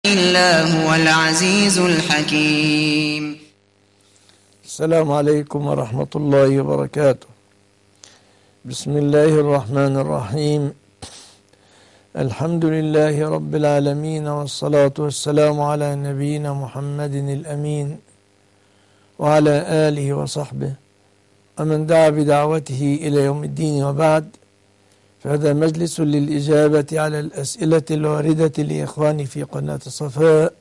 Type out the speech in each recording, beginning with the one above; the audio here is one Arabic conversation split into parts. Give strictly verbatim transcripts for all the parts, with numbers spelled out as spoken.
إلا هو العزيز الحكيم. السلام عليكم ورحمة الله وبركاته. بسم الله الرحمن الرحيم. الحمد لله رب العالمين، والصلاة والسلام على نبينا محمد الأمين وعلى آله وصحبه ومن دعا بدعوته إلى يوم الدين، وبعد، فهذا مجلس للإجابة على الأسئلة الواردة لإخواني في قناة الصفاء،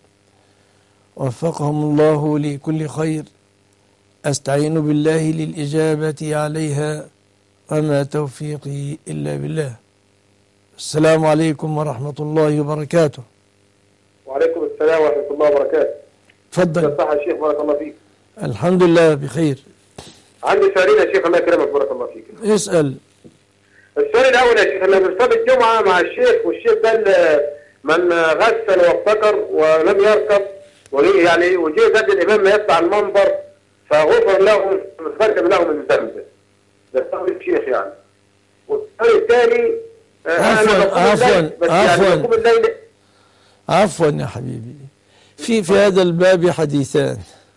وفقهم الله لكل خير. أستعين بالله للإجابة عليها، وما توفيقي إلا بالله. السلام عليكم ورحمة الله وبركاته. وعليكم السلام ورحمة الله وبركاته. تفضل. صحة يا شيخ، بارك الله فيك. الحمد لله بخير. عندي سؤالين يا شيخ، الله يكرمك، بارك الله فيك. اسأل. السؤال الأول يا شيخ، أنا بصلي الجمعة مع الشيخ، والشيخ ده من غسل وافتكر ولم يركب، يعني وجه قبل الإمام ما يطلع المنبر فغفر له فاركب له من الذنب. ده سؤال الشيخ يعني. والسؤال الثاني، عفوا عفوا عفوا يعني عفوا يا حبيبي، في في هذا الباب حديثان.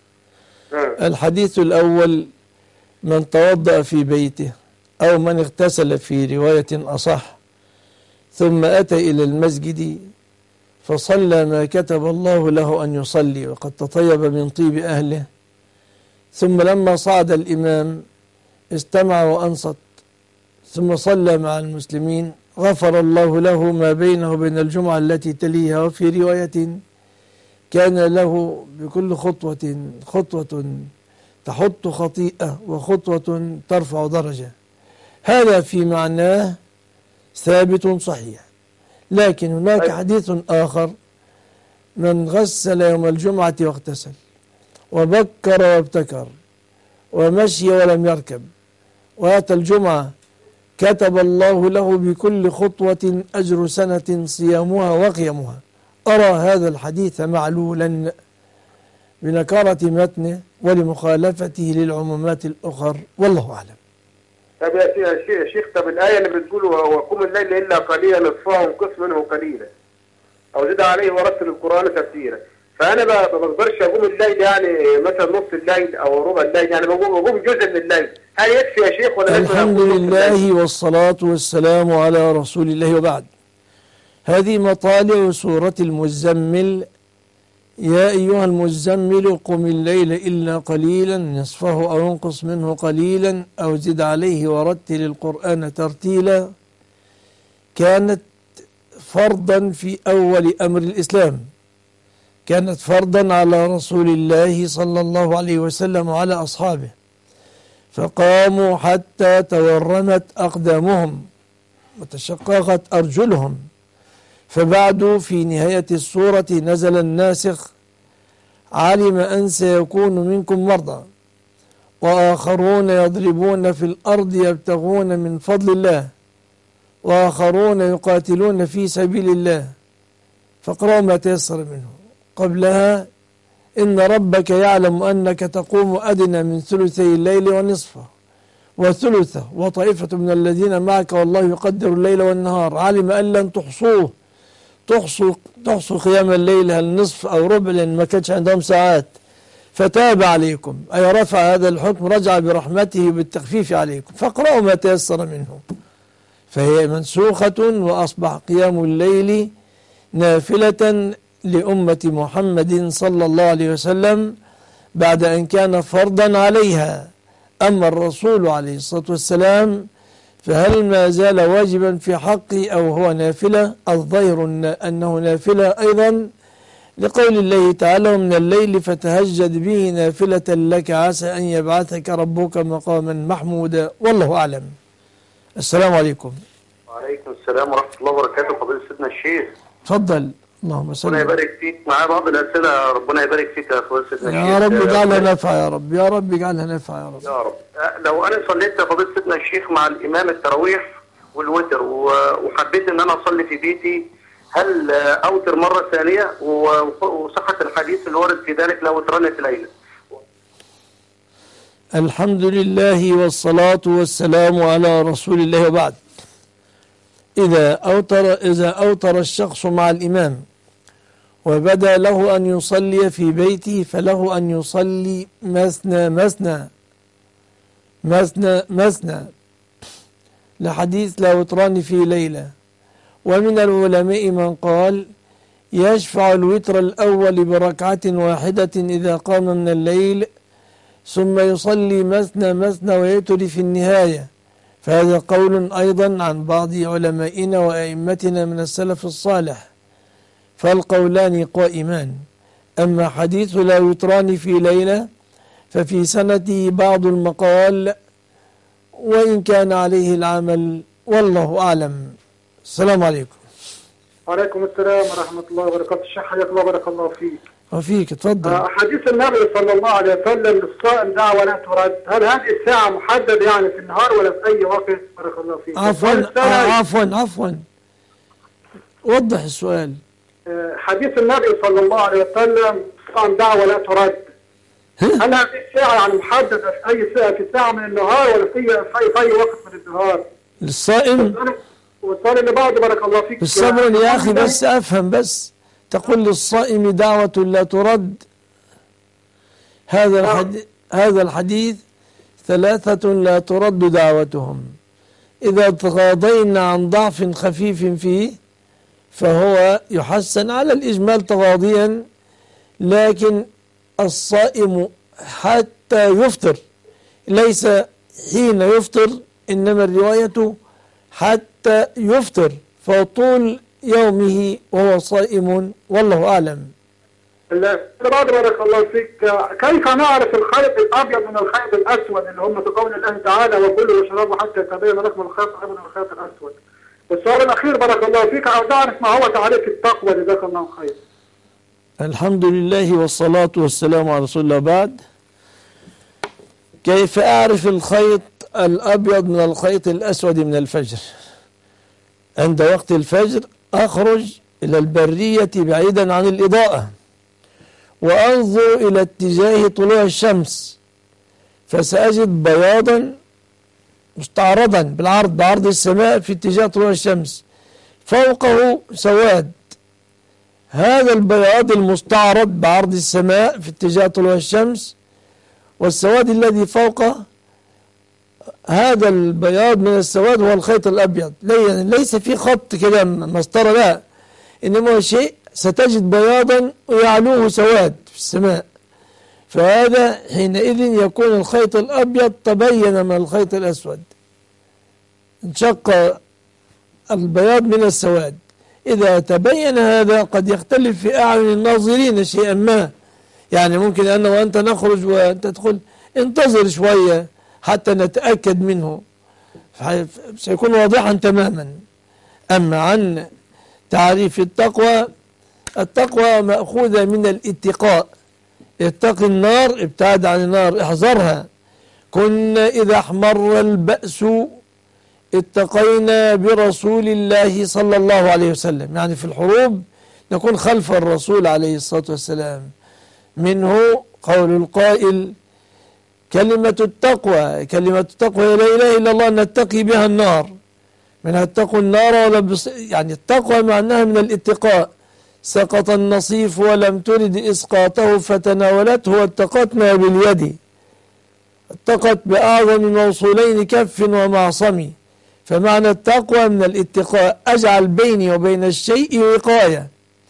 الحديث الأول: من توضأ في بيته أو من اغتسل في رواية أصح ثم أتى إلى المسجد فصلى ما كتب الله له أن يصلي وقد تطيب من طيب أهله، ثم لما صعد الإمام استمع وأنصت ثم صلى مع المسلمين، غفر الله له ما بينه وبين الجمعة التي تليها. وفي رواية: كان له بكل خطوة خطوة تحط خطيئة وخطوة ترفع درجة. هذا في معناه ثابت صحيح. لكن هناك حديث آخر: من غسل يوم الجمعة واغتسل وبكر وابتكر ومشي ولم يركب وأتى الجمعة كتب الله له بكل خطوة أجر سنة صيامها وقيامها. أرى هذا الحديث معلولا بنكارة متنه ولمخالفته للعمومات الأخر، والله أعلم. طب يا شيخ، طب الآية اللي بتقول وقم الليل إلا قليلا نصفه وانقص منه قليلا أو زد عليه ورتل القرآن ترتيلا، فأنا ما بقدرش أقوم الليل يعني مثلا نص الليل أو ربع الليل، يعني بقوم جزء من الليل، هل يكفي يا شيخ ولا؟ الحمد لله والصلاة والسلام على رسول الله، وبعد. هذه مطالع سورة المزمل: يا أيها المزمل قم الليل إلا قليلا نصفه أو انقص منه قليلا أو زد عليه ورتل القرآن ترتيلا. كانت فرضا في أول أمر الإسلام، كانت فرضا على رسول الله صلى الله عليه وسلم وعلى أصحابه، فقاموا حتى تورمت أقدامهم وتشققت أرجلهم. فبعد في نهاية السورة نزل الناسخ: علم أن سيكون منكم مرضى وآخرون يضربون في الأرض يبتغون من فضل الله وآخرون يقاتلون في سبيل الله فاقرأوا ما تيسر منه. قبلها: إن ربك يعلم أنك تقوم أدنى من ثلثي الليل ونصفه وثلثه وطائفة من الذين معك والله يقدر الليل والنهار. علم أن لن تحصوه تحصوا تحصوا قيام الليل هل نصف أو ربع، لأن ما كانش عندهم ساعات، فتاب عليكم، أي رفع هذا الحكم، رجع برحمته بالتخفيف عليكم، فاقرأوا ما تيسر منه. فهي منسوخة، وأصبح قيام الليل نافلة لأمة محمد صلى الله عليه وسلم بعد أن كان فرضا عليها. أما الرسول عليه الصلاة والسلام فهل ما زال واجبا في حقه أو هو نافلة؟ الظاهر أنه نافلة أيضا، لقول الله تعالى: من الليل فتهجد به نافلة لك عسى أن يبعثك ربك مقاما محمودا، والله أعلم. السلام عليكم. وعليكم السلام ورحمة الله وبركاته. فضيلة سيدنا الشيخ، تفضل. اللهم صل. ربنا يبارك فيك. معايا بعض الأسئلة، ربنا يبارك فيك يا فضيلة سيدنا الشيخ. يا رب اجعلها نافعة يا رب، يا رب اجعلها نافعة يا رب. يا رب. لو أنا صليت يا فضيلة سيدنا الشيخ مع الإمام التراويح والوتر وحبيت إن أنا أصلي في بيتي، هل أوتر مرة ثانية؟ وصحة الحديث الوارد في ذلك لو وترنت ليلة. الحمد لله والصلاة والسلام على رسول الله، وبعد. إذا أوتر إذا أوتر الشخص مع الإمام وبدا له أن يصلي في بيته فله أن يصلي مثنى مثنى مثنى مثنى لحديث لا وتران في ليلة. ومن العلماء من قال يشفع الوتر الأول بركعة واحدة إذا قام من الليل ثم يصلي مثنى مثنى ويتر في النهاية، فهذا قول أيضا عن بعض علمائنا وأئمتنا من السلف الصالح، فالقولان قائمان. أما حديث لا يتران في ليلة ففي سنته بعض المقال وإن كان عليه العمل والله أعلم. السلام عليكم. وعليكم السلام ورحمة الله وبركاته. الشيخ حياك الله بارك الله فيك. وفيك اتفضل. آه حديث النبي صلى الله عليه وسلم للصائم دعوة لا ترد، هل هذه الساعة محددة يعني في النهار ولا في أي وقت؟ بارك الله فيك. عفوا عفوا عفوا وضح السؤال. آه حديث النبي صلى الله عليه وسلم الصائم دعوة لا ترد، هل هذه الساعة يعني محددة في أي ساعة في ساعة من النهار ولا في أي في أي وقت من النهار؟ للصائم والسؤال اللي بعده بارك الله فيك. بالصبر يا أخي بس أفهم بس. تقول للصائم دعوة لا ترد، هذا الحديث هذا الحديث ثلاثة لا ترد دعوتهم، إذا تغاضينا عن ضعف خفيف فيه فهو يحسن على الإجمال تغاضيا، لكن الصائم حتى يفطر، ليس حين يفطر، إنما الرواية حتى يفطر، فطول يومه وهو صائم والله أعلم. بعد بارك الله فيك، كيف نعرف الخيط الأبيض من الخيط الأسود اللي هم بقول الله تعالى وكلوا واشربوا حتى يتبين لكم الخيط الأبيض من الخيط الأسود؟ والسؤال الأخير بارك الله فيك، عاوز أعرف ما هو تعريف التقوى جزاك الله خير. الحمد لله والصلاة والسلام على رسول الله. بعد، كيف أعرف الخيط الأبيض من الخيط الأسود من الفجر؟ عند وقت الفجر أخرج إلى البرية بعيدا عن الإضاءة وأنظر إلى اتجاه طلوع الشمس، فسأجد بياضا مستعرضا بالعرض بعرض السماء في اتجاه طلوع الشمس، فوقه سواد. هذا البياض المستعرض بعرض السماء في اتجاه طلوع الشمس والسواد الذي فوقه، هذا البياض من السواد هو الخيط الأبيض. ليس في خط كده مسطرة، لا، إنما هو شيء ستجد بياضا ويعلوه سواد في السماء، فهذا حينئذ يكون الخيط الأبيض تبين من الخيط الأسود، انشق البياض من السواد. إذا تبين هذا قد يختلف في أعين الناظرين شيئا ما، يعني ممكن أنا وأنت نخرج وأنت تدخل انتظر شوية حتى نتأكد منه، سيكون واضحا تماما. أما عن تعريف التقوى، التقوى مأخوذة من الاتقاء، اتق النار، ابتعد عن النار، احذرها. كنا إذا احمر البأس اتقينا برسول الله صلى الله عليه وسلم، يعني في الحروب نكون خلف الرسول عليه الصلاة والسلام. منه قول القائل كلمة التقوى، كلمة التقوى لا إله إلا الله نتقي بها النار، منها اتقوا النار ولا، يعني التقوى معناها من الاتقاء. سقط النصيف ولم ترد إسقاطه فتناولته واتقتنا باليد، اتقت بأعظم موصولين كف ومعصم. فمعنى التقوى من الاتقاء، أجعل بيني وبين الشيء وقاية.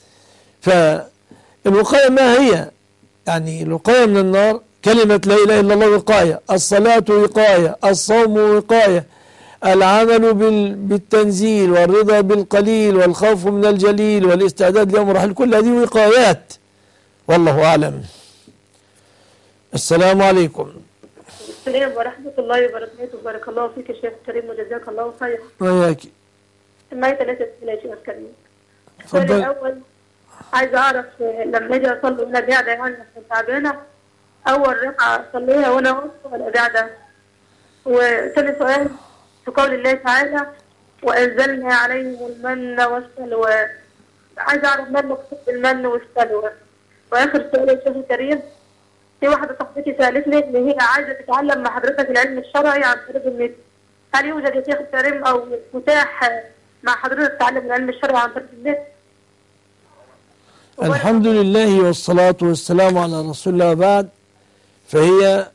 فالوقاية ما هي؟ يعني الوقاية من النار كلمة لا إله إلا الله وقاية، الصلاة وقاية، الصوم وقاية، العمل بالتنزيل والرضا بالقليل والخوف من الجليل والاستعداد ليوم الرحيل، كل هذه وقايات والله أعلم. السلام عليكم. السلام ورحمة الله وبركاته. بارك الله فيك يا شيخ كريم وجزاك الله خير. وياك. معي ثلاثة أسئلة يا شيخ كريم. السؤال الأول عايز أعرف لما أجي أصلي وأنا قاعدة يعني تعبانة، أول ركعة أصليها وأنا واقفة ولا قاعدة؟ وثاني سؤال في قول الله تعالى وأنزلنا عليهم المن والسلوى، عايز أعرف ما المقصود بالمن والسلوى. وآخر سؤال يا شيخ كريم، في واحدة صاحبتي سألتني إن هي عايزة تتعلم مع حضرتك العلم الشرعي عن طريق النت، هل يوجد يا شيخ كريم أو متاح مع حضرتك تعلم العلم الشرعي عن طريق النت؟ الحمد لله والصلاة والسلام على رسول الله. بعد، فهي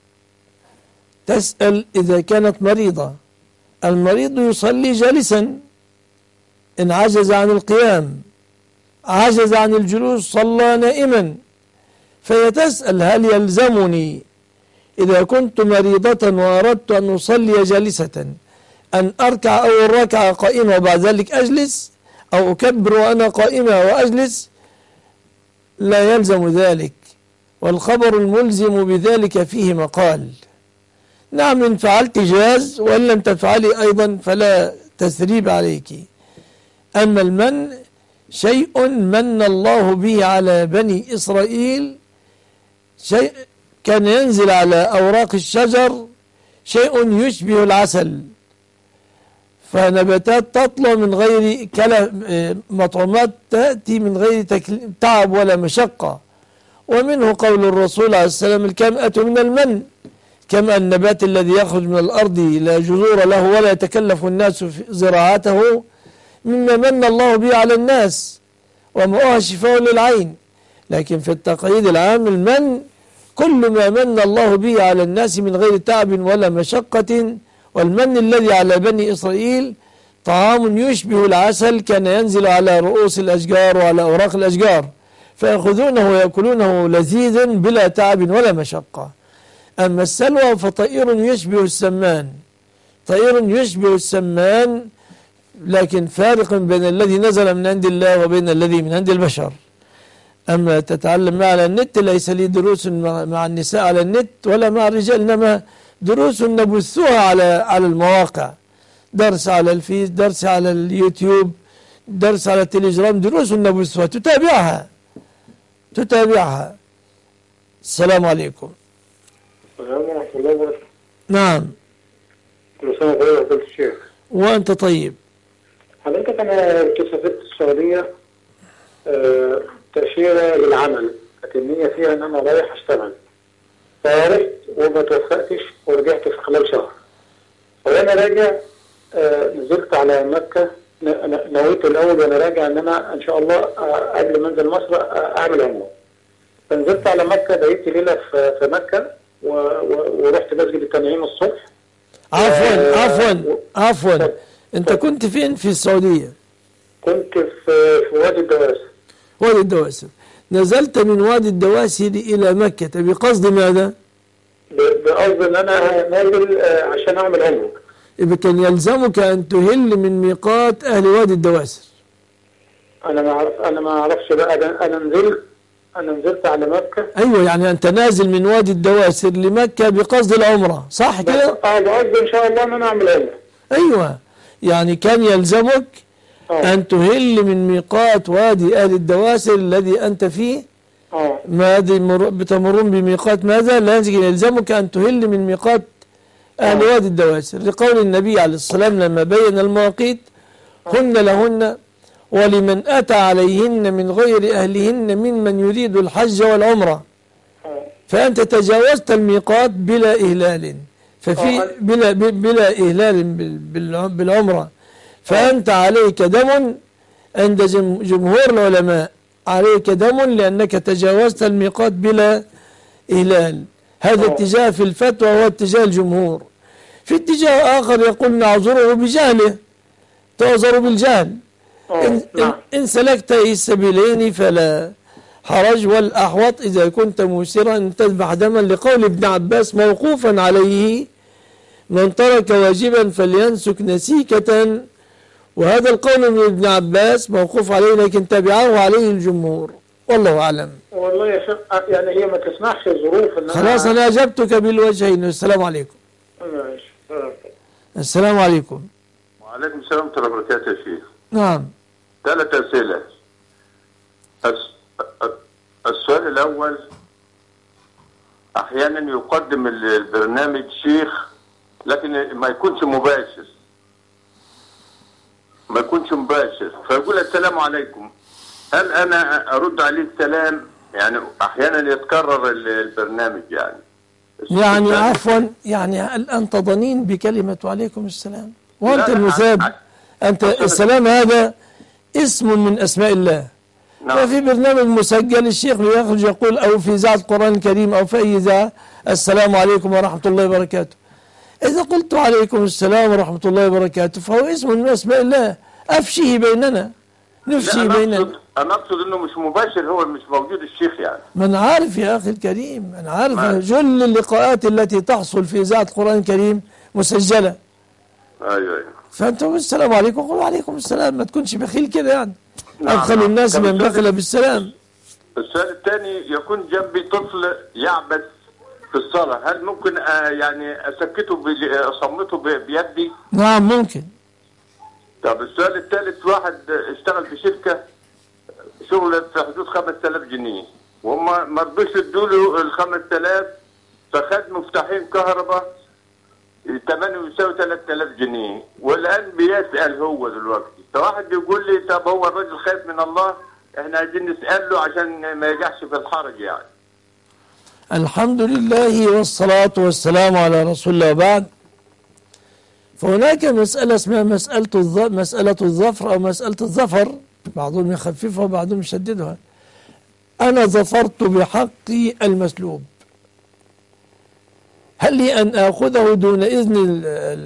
تسأل إذا كانت مريضة. المريض يصلي جالسا، إن عجز عن القيام، عجز عن الجلوس، صلى نائما. فهي تسأل هل يلزمني إذا كنت مريضة وأردت أن أصلي جالسة أن أركع أول ركعة قائمة وبعد ذلك أجلس، أو أكبر وأنا قائمة وأجلس؟ لا يلزم ذلك، والخبر الملزم بذلك فيه مقال. نعم، إن فعلت جاز، وإن لم تفعلي أيضا فلا تثريب عليك. أما المن شيء من الله به على بني إسرائيل، شيء كان ينزل على أوراق الشجر، شيء يشبه العسل، فنباتات تطلع من غير كلا، مطعومات تأتي من غير تعب ولا مشقة. ومنه قول الرسول عليه السلام: الكمأة من المن، كما النبات الذي يخرج من الأرض لا جذور له ولا يتكلف الناس في زراعته، مما من الله به على الناس، وماؤها شفاء للعين. لكن في التقعيد العام، المن كل ما من الله به على الناس من غير تعب ولا مشقة. والمن الذي على بني إسرائيل طعام يشبه العسل، كان ينزل على رؤوس الأشجار وعلى أوراق الأشجار، فيأخذونه ويأكلونه لذيذ بلا تعب ولا مشقة. أما السلوى فطائر يشبه السمان، طائر يشبه السمان، لكن فارق بين الذي نزل من عند الله وبين الذي من عند البشر. أما تتعلم على النت، ليس لي دروس مع النساء على النت ولا مع الرجال، إنما دروس نبثها على على المواقع، درس على الفيس، درس على اليوتيوب، درس على التليجرام، دروس نبثها تتابعها تتابعها السلام عليكم. السلام ورحمة الله وبركاته. نعم. كل سنة وأنت طيب يا الشيخ. وأنت طيب. حضرتك أنا كنت سافرت السعودية آه تأشيرة للعمل، كانت النية فيها إن أنا رايح أشتغل، فعرفت وما توفقتش ورجعت في خلال شهر. وأنا راجع آه نزلت على مكة، نويت الأول وأنا راجع إن أنا إن شاء الله آه قبل ما أنزل مصر آه أعمل عمرة. فنزلت على مكة، بقيت ليلة في مكة ورحت مسجد التنعيم الصبح. عفوا آه عفوا عفوا أنت كنت فين في السعودية؟ كنت في في وادي الدواسر. وادي الدواسر. نزلت من وادي الدواسر إلى مكة بقصد ماذا؟ بقصد ان انا نازل عشان اعمل عمره. يبقى كان يلزمك ان تهل من ميقات اهل وادي الدواسر. انا ما اعرف انا ما اعرفش بقى، انا نزلت انا نزلت على مكة. ايوه، يعني انت نازل من وادي الدواسر لمكة بقصد العمرة، صح كده؟ اه، بقصد ان شاء الله ان انا اعمل عمره. ايوه، يعني كان يلزمك أوه. ان تهل من ميقات وادي اهل الدواسر الذي انت فيه. اه ما بتمرون بميقات ماذا؟ لازم يلزمك أن تهل من ميقات أهل وادي الدواسر، لقول النبي عليه الصلاة والسلام لما بين المواقيت: هن لهن ولمن أتى عليهن من غير أهلهن ممن يريد الحج والعمرة. فأنت تجاوزت الميقات بلا إهلال، ففي بلا بلا إهلال بالعمرة، فأنت عليك دم عند جمهور العلماء، عليك دم لأنك تجاوزت الميقات بلا إهلال. هذا أوه. اتجاه في الفتوى هو اتجاه الجمهور. في اتجاه آخر يقول نعذره بجهله، تعذر بالجهل. إن, إن, إن سلكت السبيلين فلا حرج، والأحوط إذا كنت موسرا أن تذبح دما، لقول ابن عباس موقوفا عليه: من ترك واجبا فلينسك نسيكة. وهذا القول من ابن عباس موقوف عليه، لكن تبعه عليه الجمهور، والله أعلم. والله يا شيخ يعني هي ما تسمحش الظروف ان خلاص أنا أجبتك بالوجهين. السلام عليكم. ماشي. السلام عليكم. وعليكم السلام ورحمة الله وبركاته يا شيخ. نعم. ثلاث أسئلة. السؤال الأول: أحيانا يقدم البرنامج شيخ لكن ما يكونش مباشر، ما يكونش مباشر، فيقول السلام عليكم، هل أنا أرد عليه السلام؟ يعني أحيانا يتكرر البرنامج يعني يعني عفوا يعني هل أنت ضنين بكلمة وعليكم السلام وأنت المثاب؟ أنت السلام هذا اسم من أسماء الله، نعم. ففي برنامج مسجل الشيخ يخرج يقول أو في إذاعة القرآن الكريم أو في أي إذاعة السلام عليكم ورحمة الله وبركاته. إذا قلت عليكم السلام ورحمة الله وبركاته فهو اسم من أسماء الله، أفشيه بيننا، نفشيه بيننا. أنا أقصد إنه مش مباشر، هو مش موجود الشيخ يعني. ما أنا عارف يا أخي الكريم، أنا عارف جل اللقاءات التي تحصل في إذاعة القرآن الكريم مسجلة. أيوه أيوه. فأنت السلام عليكم قل وعليكم السلام، ما تكونش بخيل كده يعني. نعم. أبخل الناس من بخل بالسلام. السؤال الثاني، يكون جنبي طفل يعبث في الصلاة، هل ممكن آه يعني أسكته أصمته بيدي؟ نعم ممكن. طب السؤال الثالث، واحد اشتغل في شركة شغل في حدود خمسة آلاف جنيه وهم ما رضوش يدوا له ال خمسة آلاف، فخد مفتاحين كهرباء ثمنه يساوي ثلاثة آلاف جنيه، والآن بيسأل هو دلوقتي، فواحد يقول لي طب هو الراجل خايف من الله، احنا عايزين نسأله عشان ما يقعش في الحرج يعني. الحمد لله والصلاة والسلام على رسول الله. بعد فهناك مسألة اسمها مسألة الظ... مسألة الظفر أو مسألة الظفر، بعضهم يخففها وبعضهم يشددها. أنا ظفرت بحقي المسلوب، هل لي أن آخذه دون إذن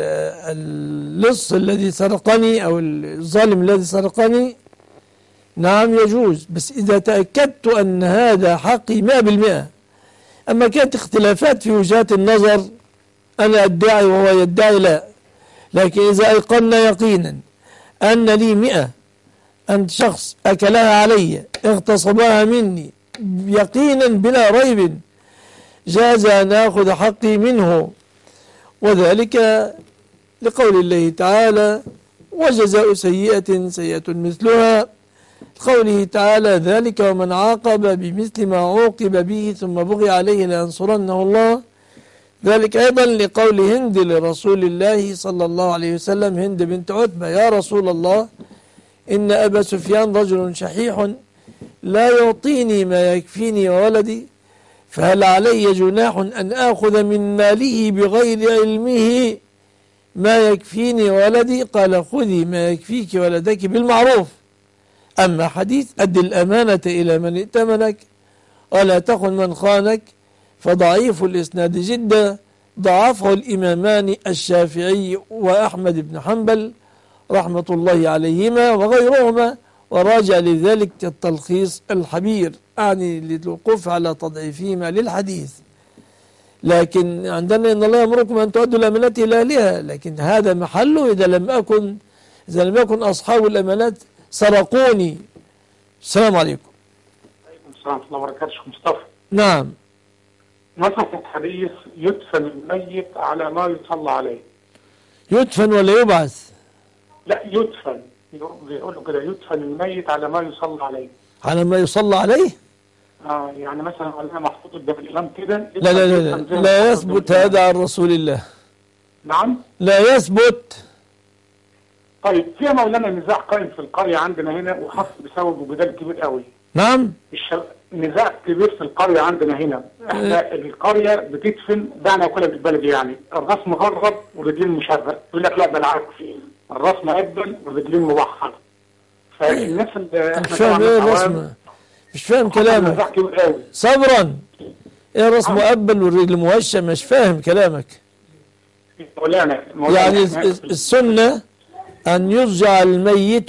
اللص الذي سرقني أو الظالم الذي سرقني؟ نعم يجوز، بس إذا تأكدت أن هذا حقي مئة بالمئة. أما كانت اختلافات في وجهات النظر، أنا أدعي وهو يدعي لا، لكن إذا أيقنا يقينا أن لي مئة، أن شخص أكلها علي اغتصبها مني يقينا بلا ريب، جاز أن أخذ حقي منه، وذلك لقول الله تعالى وجزاء سيئة سيئة مثلها، قوله تعالى ذلك ومن عاقب بمثل ما عوقب به ثم بغي عليه لينصرنه الله. ذلك أيضا لقول هند لرسول الله صلى الله عليه وسلم، هند بنت عتبة، يا رسول الله إن أبا سفيان رجل شحيح لا يعطيني ما يكفيني وولدي، فهل علي جناح أن آخذ من ماله بغير علمه ما يكفيني وولدي؟ قال خذي ما يكفيك ولدك بالمعروف. أما حديث أد الأمانة إلى من ائتمنك ولا تخن من خانك فضعيف الإسناد جدا، ضعفه الإمامان الشافعي وأحمد بن حنبل رحمة الله عليهما وغيرهما، وراجع لذلك التلخيص الحبير، أعني للوقوف على تضعيفهما للحديث. لكن عندنا إن الله يأمركم أن تؤدوا الأمانات إلى أهلها، لكن هذا محله إذا لم أكن إذا لم يكن أصحاب الأمانات سرقوني. السلام عليكم. عليكم السلام ورحمة الله وبركاته. شيخ مصطفى. نعم. مثل الحديث يدفن الميت على ما يصلى عليه. يدفن ولا يبعث؟ لا يدفن، بيقولوا كده يدفن الميت على ما يصلى عليه. على ما يصلى عليه؟ اه يعني مثلا انا محطوط قدام الامام كده. لا لا لا لا, لا يثبت هذا عن رسول الله. نعم؟ لا يثبت. طيب في مولانا نزاع قائم في القرية عندنا هنا وحصل بسببه جدال كبير قوي. نعم؟ الشر... نزاع كبير في القرية عندنا هنا. احنا القرية بتدفن دعنا وكلها بالبلد يعني الراس مغرب والرجلين مشرق، يقول لك لا ده العكس، الراس مقبل والرجلين موحد. فالناس اللي مش فاهم ايه الرسم، مش فاهم كلامك. صبرا، ايه الراس مقبل والرجل موشة؟ مش فاهم كلامك. مولانا مولانا يعني السنة أن يرجع الميت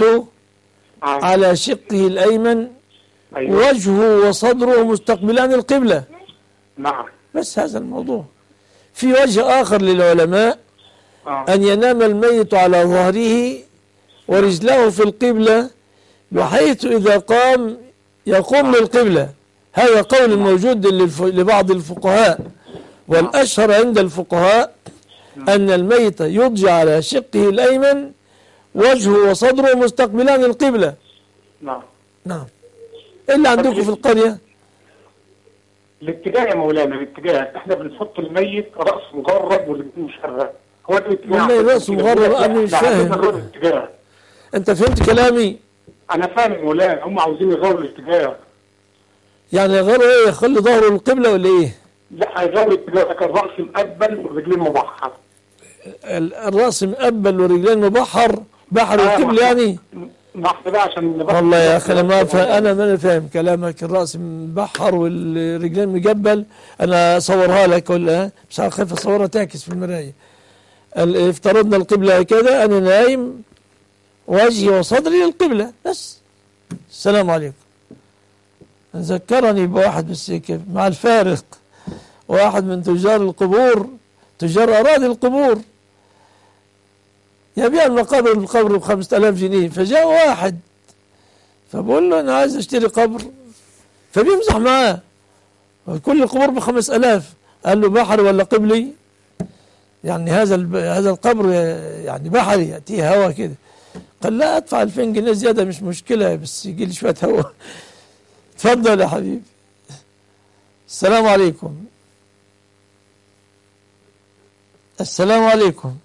على شقه الأيمن، أيوة. وجهه وصدره مستقبلان القبلة. نعم. بس هذا الموضوع. في وجه آخر للعلماء آه. أن ينام الميت على ظهره ورجله في القبلة بحيث إذا قام يقوم للقبلة. هذا قول موجود لبعض الفقهاء، والأشهر عند الفقهاء أن الميت يضجع على شقه الأيمن وجهه وصدره مستقبلان القبلة. نعم. نعم. إلا عندكم في القرية الاتجاه يا مولانا، الاتجاه احنا بنحط الميت رأس مغرب والرجلين مشرق. هو الاتجاه. والله رأس مغرب أنا مش فاهم. أنت فهمت كلامي؟ أنا فاهم مولانا، هم عاوزين يغيروا الاتجاه. يعني يغيروا إيه؟ يخلي ظهره القبلة ولا إيه؟ لا هيغيروا الاتجاه، لكن الرأس مقبل والرجلين مبحر. الرأس مقبل والرجلين مبحر، بحر آه القبلة يعني؟ لحظة بقى عشان نبقى والله يا أخي أنا ما فا... أنا ما أنا فاهم كلامك. الرأس مبحر والرجلين مجبل. أنا أصورها لك كلها بس أخاف أصورها تعكس في المراية. ال- افترضنا القبلة كذا، أنا نايم وجهي وصدري للقبلة بس. السلام عليكم. ذكرني بواحد بس كيف مع الفارق، واحد من تجار القبور، تجار أراضي القبور، يبيع المقابر القبر بخمسة آلاف جنيه. فجاء واحد فبقول له أنا عايز أشتري قبر، فبيمزح معاه، كل القبور بخمس آلاف. قال له بحري ولا قبلي؟ يعني هذا الب... هذا القبر يعني بحري يأتيه هوا كده. قال لا أدفع ألفين جنيه زيادة مش مشكلة بس يجي لي شوية هوا. تفضل يا حبيبي. السلام عليكم. السلام عليكم.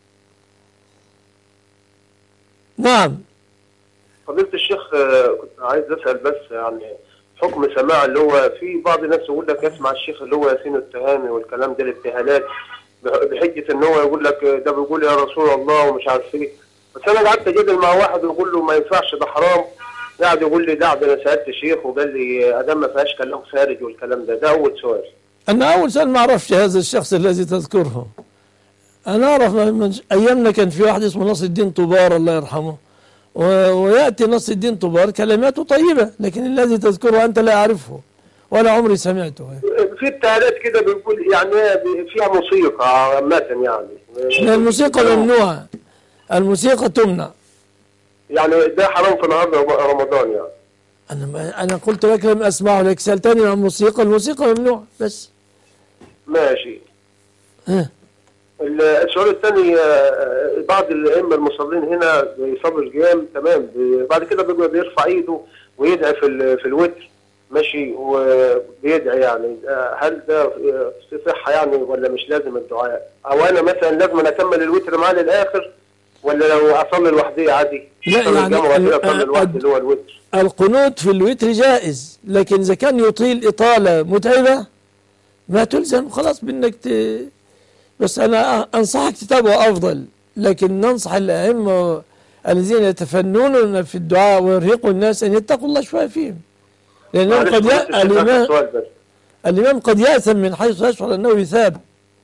نعم. فضيلة الشيخ آه، كنت عايز اسال بس يعني حكم سماع اللي هو في بعض الناس يقول لك يسمع الشيخ اللي هو ياسين التهامي والكلام ده الابتهالات بحجه ان هو يقول لك ده بيقول يا رسول الله ومش عارف ايه. بس انا قعدت اجادل مع واحد ويقول له ما ينفعش ده حرام، قاعد يقول لي ده انا سالت الشيخ وقال لي ادام ما فيهاش كلام خارج والكلام ده. ده اول سؤال. أنا أول سؤال ما أعرفش هذا الشخص الذي تذكره. أنا أعرف من أيامنا كان في واحد اسمه نصر الدين طبار الله يرحمه، ويأتي نصر الدين طبار كلماته طيبة، لكن الذي تذكره أنت لا أعرفه ولا عمري سمعته. في ابتهالات كده بيقول يعني فيها موسيقى عامة يعني. الموسيقى ممنوعة، الموسيقى تمنع. يعني ده حرام في نهار رمضان يعني. أنا ما أنا قلت لك لم أسمعه، لك سألتني عن الموسيقى، الموسيقى ممنوع بس. ماشي. ها. السؤال الثاني بعض الائمه المصلين هنا بيصلوا القيام تمام، بعد كده بيقعد يرفع ايده ويدعي في في الوتر ماشي وبيدعي يعني. هل ده في صحه يعني ولا مش لازم الدعاء؟ او انا مثلا لازم اكمل الوتر معاه للاخر ولا لو اصلي لوحدي عادي؟ لا يعني اصلي لوحدي اللي هو الوتر. القنوت في الوتر جائز، لكن اذا كان يطيل اطاله متعبه ما تلزم خلاص بانك ت... بس أنا أنصحك تتابعه أفضل، لكن ننصح الأئمة الذين يتفننون في الدعاء ويرهقوا الناس أن يتقوا الله شوية فيهم، لأنهم قد ي... الإمام الإمام قد يأثم من حيث يشعر أنه يثاب.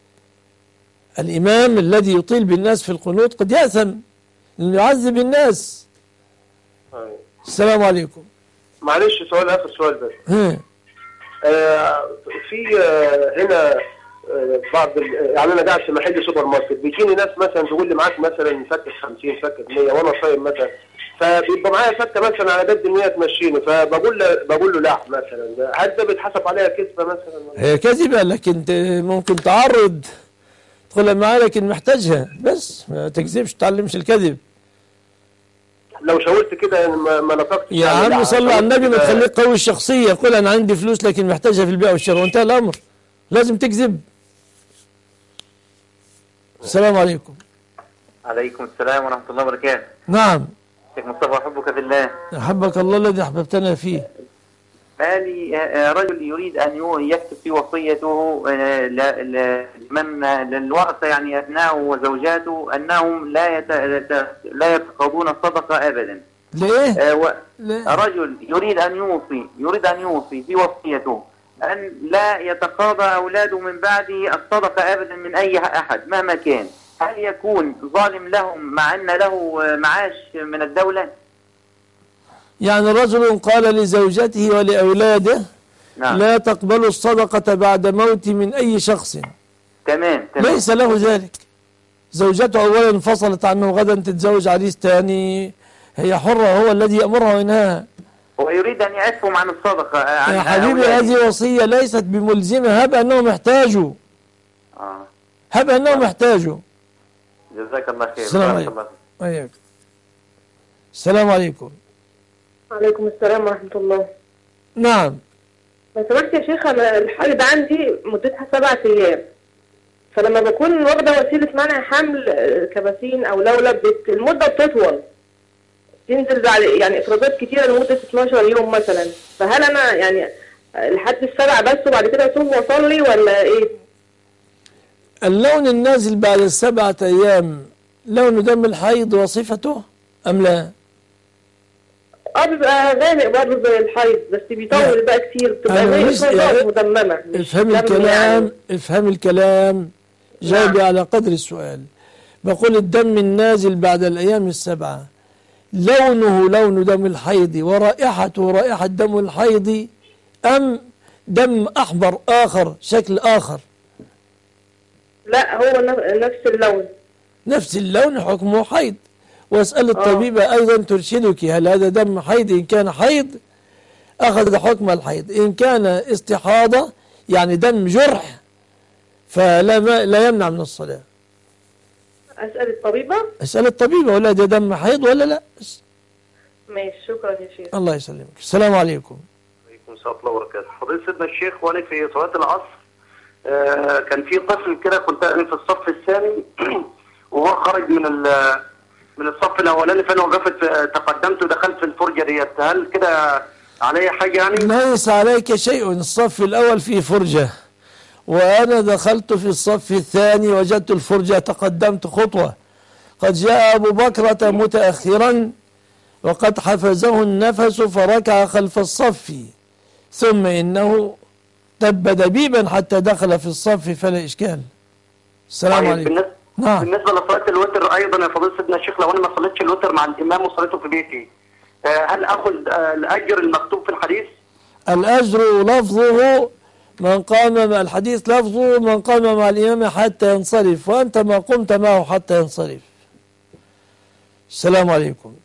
الإمام الذي يطيل بالناس في القنوت قد يأثم أنه يعذب الناس. السلام عليكم. معلش سؤال آخر سؤال بس. ها. آه في آه هنا بعض يعني انا قاعد في محل سوبر ماركت بيجيني ناس مثلا تقول لي معاك مثلا فكه خمسين فكه مية وانا صايم مثلا، فبيبقى معايا فكه مثلا على قد ان هي تمشيني، فبقول له بقول له لا مثلا، هل ده بيتحسب عليها كذبه مثلا؟ هي كذبه لكن ممكن تعرض تدخلها معاه لكن محتاجها بس ما تكذبش، تعلمش الكذب. لو شاورت كده ما, ما نطقتش يا عم صلى على النبي، ما تخليك قوي الشخصيه، قول انا عندي فلوس لكن محتاجها في البيع والشراء وانتهى الامر. لازم تكذب. السلام عليكم. عليكم السلام ورحمة الله وبركاته. نعم. شيخ مصطفى أحبك في الله. أحبك الله الذي أحببتنا فيه. مالي رجل يريد أن يكتب في وصيته لمن للورثة يعني أبنائه وزوجاته أنهم لا لا يتقاضون الصدقة أبدا. ليه؟ و... رجل يريد أن يوصي يريد أن يوصي في وصيته أن لا يتقاضى أولاده من بعده الصدقة أبدا من أي أحد مهما كان. هل يكون ظالم لهم مع أن له معاش من الدولة؟ يعني رجل قال لزوجته ولأولاده نعم. لا تقبلوا الصدقة بعد موتي من أي شخص. تمام تمام. ليس له ذلك. زوجته أولا انفصلت عنه، غدا تتزوج عريس ثاني، هي حرة، هو الذي يأمرها وينهاها. ويريد أن يعفهم عن الصدقة عن يا حبيبي هذه وصية ليست بملزمة، هب أنهم احتاجوا. آه. هب أنهم احتاجوا. جزاك الله خير. السلام عليكم. أيك. السلام عليكم. وعليكم السلام ورحمة الله. نعم. لو سمحت يا شيخ، أنا الحالة ده عندي مدتها سبعة أيام، فلما بكون واخدة وسيلة منع حمل كباسين أو لولب المدة بتطول، تنزل بعد يعني إفرازات كتيرة لمدة اتناشر يوم مثلا، فهل أنا يعني لحد السبعة بس وبعد كده أصوم وأصلي ولا إيه؟ اللون النازل بعد السبعة أيام لون دم الحيض وصفته أم لا؟ اه بيبقى غامق برضه زي الحيض، بس بيطول بقى كتير، بتبقى زي يعني مدممه. افهم الكلام يعني. افهم الكلام، جاوبي نعم. على قدر السؤال. بقول الدم النازل بعد الأيام السبعة لونه لون دم الحيض ورائحته رائحة دم الحيض أم دم أحمر آخر شكل آخر؟ لا هو نفس اللون. نفس اللون حكمه حيض. واسأل الطبيبة آه. أيضا ترشدك هل هذا دم حيض؟ إن كان حيض أخذ حكم الحيض، إن كان استحاضة يعني دم جرح فلا لا يمنع من الصلاة. أسأل الطبيبة؟ أسأل الطبيبة ولا ده دم حيض ولا لا. ماشي، شكرا يا شيخ. الله يسلمك. السلام عليكم. وعليكم السلام ورحمة الله وبركاته. حضرتك سيدنا الشيخ، وأنا في صلاة العصر آه كان في طفل كده، كنت أنا في الصف الثاني وهو خرج من من الصف الأولاني، فأنا وقفت تقدمت ودخلت في الفرجة ديت، هل كده علي حاجة يعني؟ ليس عليك شيء، الصف الأول فيه فرجة وأنا دخلت في الصف الثاني وجدت الفرجة تقدمت خطوة. قد جاء أبو بكرة متأخرا وقد حفزه النفس فركع خلف الصف، ثم إنه تب دبيبا حتى دخل في الصف فلا إشكال. السلام عليكم. بالنسبة, نعم. بالنسبة لصلاة الوتر أيضا يا فضيلة سيدنا الشيخ، لو أنا ما صليتش الوتر مع الإمام وصليته في بيتي، هل أخذ الأجر المكتوب في الحديث؟ الأجر لفظه من قام مع الحديث لفظه من قام مع الإمام حتى ينصرف، وأنت ما قمت معه حتى ينصرف. السلام عليكم.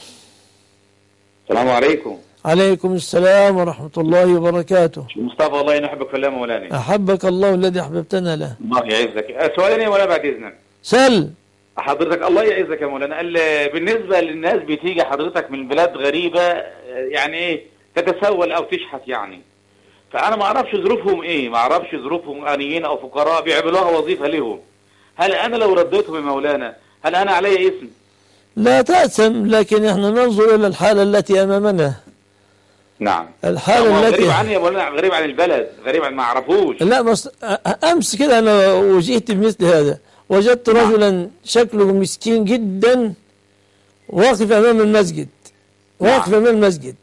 السلام عليكم. عليكم السلام ورحمة الله وبركاته. مصطفى، الله ينحبك في الله مولانا. أحبك الله الذي أحببتنا له. الله يعزك. سؤالين يا مولانا بعد إذنك. سل. حضرتك الله يعزك يا مولانا، بالنسبة للناس بتيجي حضرتك من بلاد غريبة يعني إيه تتسول أو تشحت يعني، فأنا ما أعرفش ظروفهم إيه، ما أعرفش ظروفهم غنيين أو فقراء بيعملوها وظيفة لهم، هل أنا لو رديتهم يا مولانا هل أنا علي اسم؟ لا تأثم، لكن احنا ننظر إلى الحالة التي أمامنا. نعم. الحالة التي غريب عني يا مولانا، غريب عن البلد، غريب عن ما أعرفوش. لا بس أمس كده أنا وجئت بمثل هذا، وجدت نعم. رجلا شكله مسكين جدا واقف أمام المسجد، واقف نعم. أمام المسجد،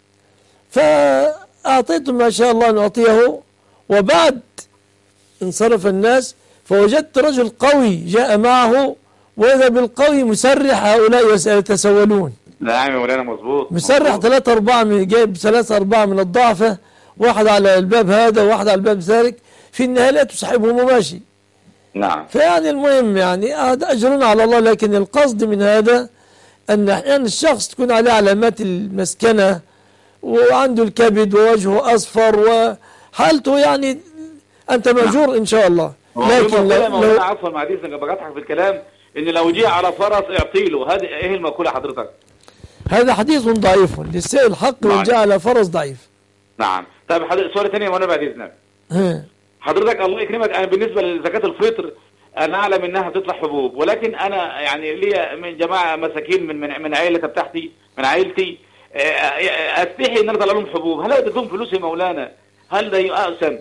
فأعطيته ما شاء الله أن أعطيه، وبعد انصرف الناس فوجدت رجل قوي جاء معه، وإذا بالقوي مسرح هؤلاء يتسولون. نعم يا مولانا مظبوط. مسرح ثلاثة أربعة من جايب ثلاثة أربعة من الضعفة، واحد على الباب هذا وواحد على الباب ذلك، في النهاية لا تسحبهم وماشي. نعم. فيعني المهم يعني هذا أجرنا على الله، لكن القصد من هذا أن أحيانا الشخص تكون عليه علامات المسكنة وعنده الكبد ووجهه أصفر وحالته يعني أنت مأجور إن شاء الله. لكن لو لو عفوا مع دي بقطعك في الكلام، إن لو جاء على فرس اعطيله، هذه إيه المقولة حضرتك؟ هذا حديث ضعيف، للسائل الحق من جاء على فرس ضعيف. نعم. طيب حضرتك سؤال ثاني وانا بعد اذنك. حضرتك الله يكرمك، انا بالنسبه لزكاه الفطر انا اعلم انها بتطلع حبوب، ولكن انا يعني ليا من جماعه مساكين من من من عائله بتاعتي من عائلتي استحي ان انا اطلع لهم حبوب، هل اديتهم فلوس يا مولانا؟ هل ده يؤسم؟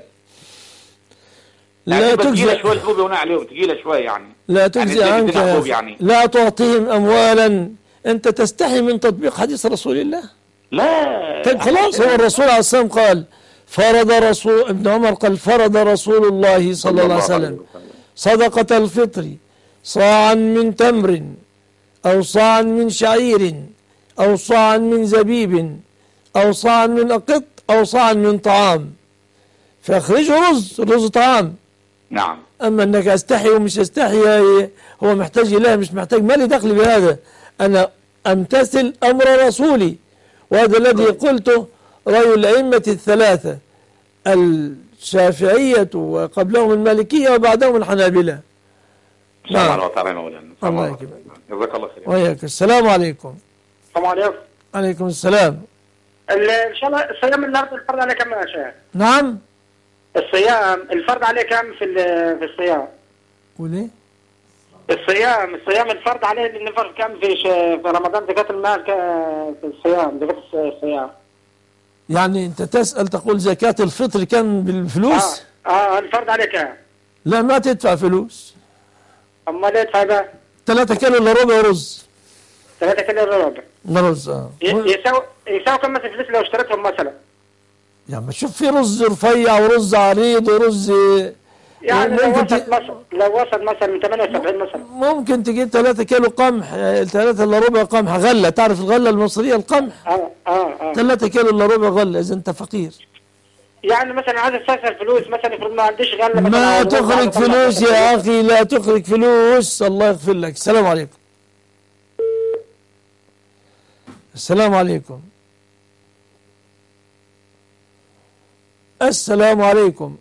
لا يعني تجزي تقيله شويه الحبوب هنا عليهم، تقيله شويه يعني. لا تجزي يعني عنك يعني. لا تعطيهم اموالا، انت تستحي من تطبيق حديث رسول الله. لا طيب خلاص، هو الرسول عليه الصلاه والسلام قال فرض رسول ابن عمر قال فرض رسول الله صلى الله عليه وسلم صدقة الفطر صاعا من تمر أو صاعا من شعير أو صاعا من زبيب أو صاعا من أقط أو صاعا من طعام، فاخرجه رز رز طعام. نعم. أما أنك أستحي ومش أستحي هو محتاج إله مش محتاج، ما لي دخل بهذا، أنا أمتثل أمر رسولي، وهذا الذي قلته رأي الأئمة الثلاثة الشافعية وقبلهم المالكية وبعدهم الحنابلة. نعم. الله تعالى مولانا. الله يكرمك. جزاك الله خير. وياك. السلام عليكم. السلام عليكم. عليكم السلام. ان شاء الله الصيام النهارده الفرض عليه كم يا شيخ؟ نعم. الصيام الفرض عليه كم في في الصيام؟ قول ايه؟ الصيام الصيام الفرض عليه النفر كم في في رمضان زكاة المال في الصيام زكاة الصيام؟ يعني انت تسأل تقول زكاة الفطر كم بالفلوس؟ اه اه الفرض عليه كم؟ لا ما تدفع فلوس. امال ايه تدفع بقى؟ ثلاثة كيلو الا ربع رز. ثلاثة كيلو الا ربع. رز اه. يساوي يساوي كم مثلا الفلوس لو اشتريتهم مثلا؟ يعني شوف في رز رفيع ورز عريض ورز يعني لو وصل مثلا لو وصل مثلا من ثمانية وسبعين مثلا ممكن تجيب ثلاثة كيلو قمح، ثلاثة الا ربع قمح غلة. تعرف الغلة المصرية القمح؟ اه اه اه ثلاثة كيلو الا ربع غلة إذا أنت فقير. يعني مثلا عايز استثمر فلوس مثلا افرض ما عنديش غلة مثلا ما تخرج فلوس يا أخي، لا تخرج فلوس. الله يغفر لك. السلام عليكم. السلام عليكم. السلام عليكم.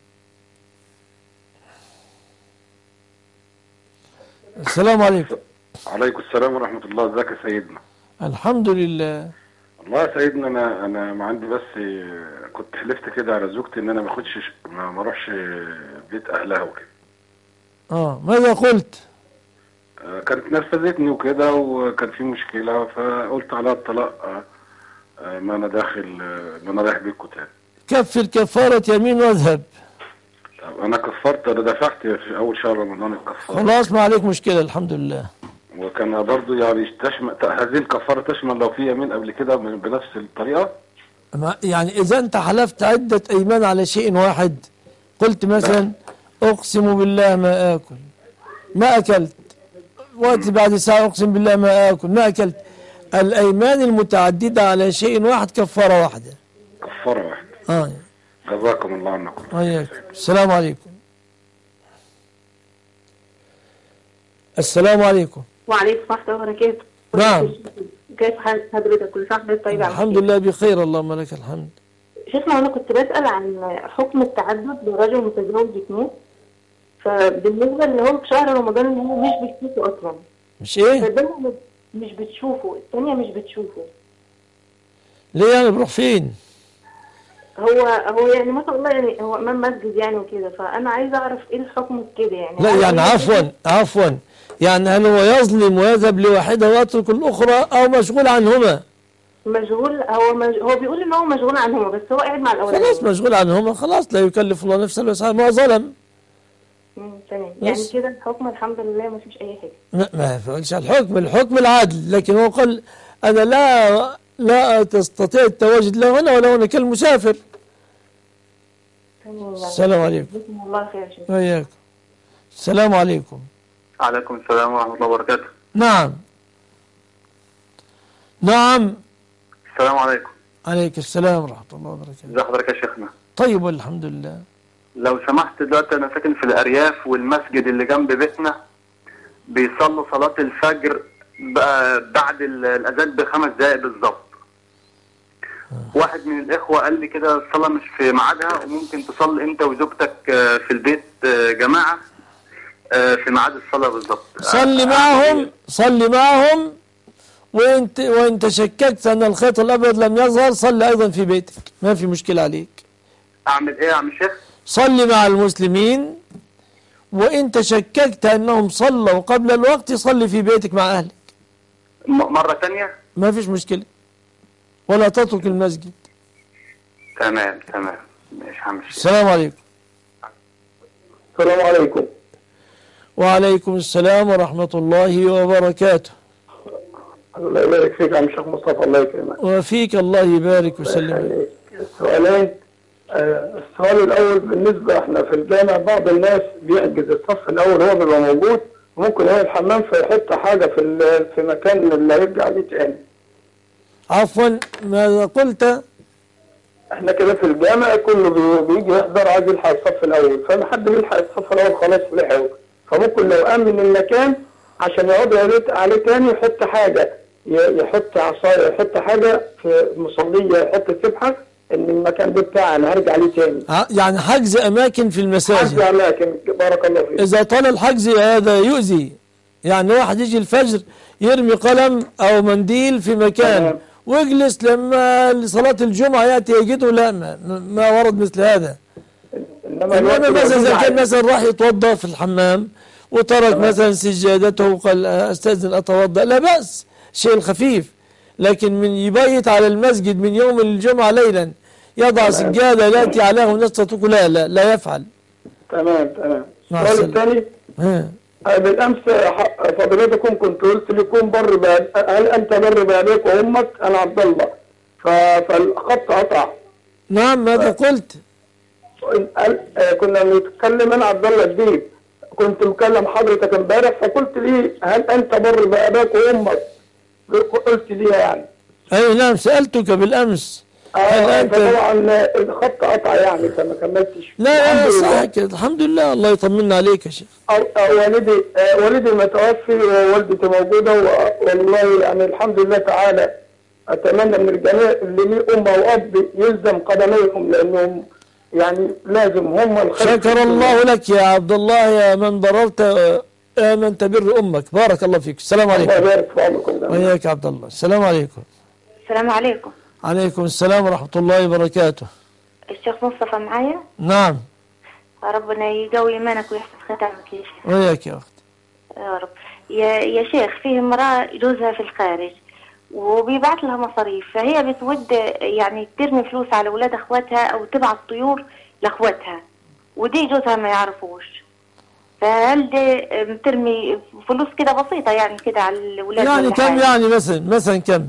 السلام عليكم. عليكم السلام ورحمة الله. ازيك يا سيدنا؟ الحمد لله. والله يا سيدنا انا انا ما عندي، بس كنت حلفت كده على زوجتي ان انا ما اخدش ما ما اروحش بيت اهلها وكده. اه ماذا قلت؟ آه كانت نرفزتني وكده وكان في مشكلة، فقلت عليها الطلاق. آه ما انا داخل آه ما انا رايح بيتكم تاني. كفر كفارة يمين واذهب. طب انا كفرت، انا دفعت في اول شهر رمضان الكفارة. خلاص ما عليك مشكلة الحمد لله. وكان برضو يعني تشمل هذه الكفارة تشمل لو في يمين قبل كده بنفس الطريقة؟ يعني إذا أنت حلفت عدة أيمان على شيء واحد، قلت مثلا أقسم بالله ما آكل، ما أكلت، وقت بعد ساعة أقسم بالله ما آكل، ما أكلت. الأيمان المتعددة على شيء واحد كفارة واحدة. كفارة واحدة. آه. جزاكم الله عنكم. وإياكم. السلام عليكم. السلام عليكم. وعليكم ورحمة الله وبركاته. نعم. كيف حال حضرتك؟ كل سنة وحضرتك طيبة. الحمد لله بخير اللهم لك الحمد. شيخنا أنا كنت بسأل عن حكم التعدد لرجل متزوج اثنين، فبالنسبة اللي هو في شهر رمضان اللي هو مش بتشوفه أصلا. مش إيه؟ فالبنت مش بتشوفه، الثانية مش بتشوفه. ليه يعني بروح فين؟ هو هو يعني ما شاء الله يعني هو امام مسجد يعني وكده، فانا عايزه اعرف ايه الحكم كده يعني. لا يعني عفوا عفوا يعني هل هو يظلم ويذهب لواحده ويترك الاخرى او مشغول عنهما؟ مشغول. هو مج... هو بيقول ان هو مشغول عنهما بس هو قاعد مع الاولاد. خلاص مشغول عنهما خلاص، لا يكلف الله نفسا الا وسعها، ما ظلم. امم تمام. يعني كده الحكم الحمد لله ما فيش اي حاجه. ما ما فيش الحكم، الحكم العدل، لكن هو قال انا لا لا تستطيع التواجد لا هنا ولا هنا كالمسافر. السلام عليكم. جزاكم الله خير يا شيخ. وإياكم. السلام عليكم. عليكم السلام ورحمة الله وبركاته. نعم. نعم. السلام عليكم. عليك السلام ورحمة الله وبركاته. ازي حضرتك يا شيخنا؟ طيب والحمد لله. لو سمحت دلوقتي انا ساكن في الارياف والمسجد اللي جنب بيتنا بيصلوا صلاة الفجر بعد الاذان بخمس دقائق بالظبط. واحد من الاخوه قال لي كده الصلاه مش في ميعادها وممكن تصلي انت وزوجتك في البيت جماعه في ميعاد الصلاه بالظبط. صلي معهم صلي معهم وانت وانت شككت ان الخيط الابيض لم يظهر صلي ايضا في بيتك، ما في مشكله عليك. اعمل ايه يا عم الشيخ؟ صلي مع المسلمين وانت شككت انهم صلوا قبل الوقت صلي في بيتك مع اهلك. مره ثانيه؟ ما فيش مشكله. ولا تترك المسجد. تمام تمام ماشي يا عم الشيخ. السلام عليكم. السلام عليكم. وعليكم السلام ورحمة الله وبركاته. الله يبارك فيك يا عم الشيخ مصطفى. الله يكرمك. وفيك الله يبارك ويسلمك. السؤالين. آه السؤال الأول بالنسبة احنا في الجامع بعض الناس بيحجز الصف الأول هو بيبقى موجود وممكن هو الحمام فيحط حاجة في في مكان اللي هيرجع عليه تاني. عفوا ماذا قلت؟ احنا كده في الجامع كله بيجي يحضر عايز يلحق الصف الاول، فما حد بيلحق الصف الاول خلاص لحقه، فممكن لو امن المكان عشان يقعد عليه تاني يحط حاجه، يحط عصايه، يحط حاجه في مصليه، يحط سبحه ان المكان ده بتاعنا هرجع عليه تاني. يعني حجز اماكن في المساجد. حجز اماكن بارك الله فيك. اذا طال الحجز هذا يؤذي، يعني واحد يجي الفجر يرمي قلم او منديل في مكان أه. واجلس لما لصلاة الجمعة يأتي يجده، لا ما, ما ورد مثل هذا. إنما مثلا إذا كان مثلا راح يتوضأ في الحمام وترك مثلا سجادته وقال أستأذن أتوضأ لا بأس، شيء خفيف. لكن من يبيت على المسجد من يوم الجمعة ليلا يضع سجادة يأتي عليها والناس تتركه، لا لا لا يفعل. تمام تمام. السؤال الثاني بالامس فضيلتكم كنت قلت لكم بر هل انت بر بابيك وامك؟ انا عبد الله. فالخط قطع. نعم ماذا قلت؟ كنا بنتكلم انا عبد الله الديب، كنت مكلم حضرتك امبارح فقلت لي هل انت بر باباك وامك؟ قلت لي يعني. ايوه نعم سالتك بالامس. اه طبعا الخط قطع يعني فما كملتش. لا لا صح كده الحمد لله. الله يطمنا عليك يا شيخ. والدي والدي متوفي ووالدتي موجوده والله يعني الحمد لله تعالى. اتمنى من الجميع اللي ليه ام واب يلزم قدميهم لانهم يعني لازم هم الخير. شكر الله لك يا عبد الله يا من بررت آمنت بر أمك. بارك الله فيك. السلام عليكم. الله يبارك في عمركم. وإياك يا عبد الله. السلام عليكم. السلام عليكم. عليكم السلام ورحمة الله وبركاته. الشيخ مصطفى معايا؟ نعم. ربنا يقوي إيمانك ويحسن ختامك يا شيخ. وإياك يا أخت. يا رب. يا يا شيخ فيه امرأة جوزها في الخارج وبيبعت لها مصاريف فهي بتود يعني ترمي فلوس على اولاد اخواتها او تبعت طيور لاخواتها ودي جوزها ما يعرفوش. فهل دي بترمي فلوس كده بسيطه يعني كده على الاولاد؟ يعني كم يعني مثلا مثلا كم؟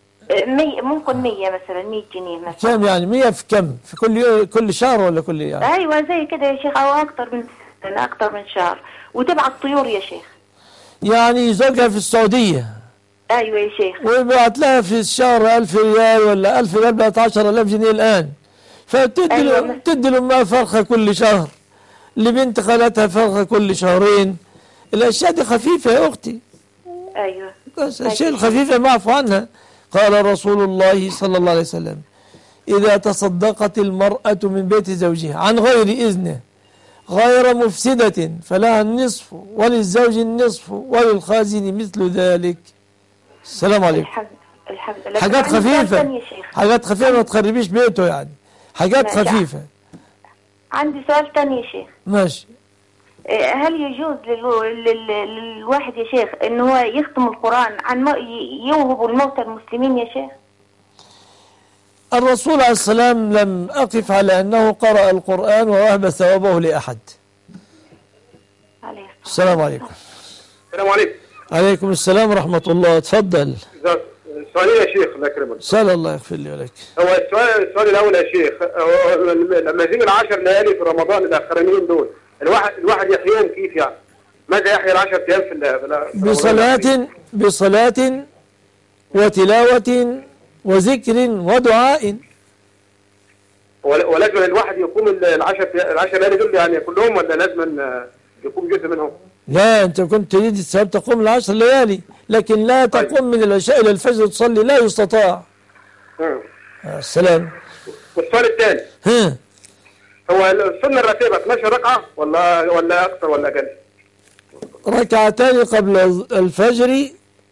مية ممكن مية مثلا مية جنيه مثلا. كم يعني مية في كم؟ في كل كل شهر ولا كل يعني؟ ايوه زي كده يا شيخ او اكتر من اكتر من شهر وتبعت طيور يا شيخ. يعني زوجها في السعوديه. ايوه يا شيخ. ويبعت لها في الشهر ألف ريال ولا ألف ريال بقت عشرة آلاف جنيه الآن. فبتدي أيوة. بتدي لأمها فرخة كل شهر. لبنت خالتها فرخة كل شهرين. الأشياء دي خفيفة يا أختي. أيوه. بس الأشياء الخفيفة معفو عنها. قال رسول الله صلى الله عليه وسلم: إذا تصدقت المرأة من بيت زوجها عن غير إذنه غير مفسدة فلها النصف وللزوج النصف وللخازن مثل ذلك. السلام عليكم. الحمد الحمد لله. حاجات خفيفة حاجات خفيفة ما تخربيش بيته يعني حاجات خفيفة. عندي سؤال تاني يا شيخ. ماشي. هل يجوز لل... لل... للواحد يا شيخ ان هو يختم القرآن عن م... يوهب الموتى المسلمين يا شيخ؟ الرسول عليه السلام لم أقف على أنه قرأ القرآن ووهب ثوابه لأحد. عليه السلام عليكم. السلام عليكم. عليكم السلام ورحمة الله. تفضل. سؤالين يا شيخ الله يكرمك. سأل الله يغفر لي ولك. هو السؤال السؤال الأول يا شيخ لما يجي العشر ليالي في رمضان الأخرانيين دول الواحد الواحد يحييهم كيف يعني؟ ماذا يحيي العشر أيام في بصلاة بصلاة وتلاوة وذكر ودعاء. ولازم الواحد يقوم العشر العشر ليالي دول يعني كلهم ولا لازم يقوم جزء منهم؟ لا أنت كنت تريد السبب تقوم العشر ليالي لكن لا تقوم من العشاء إلى الفجر تصلي لا يستطاع. السلام. والسؤال الثاني ها هو السنة الراتبة اثناشر ركعة ولا ولا أكثر ولا أقل؟ ركعتان قبل الفجر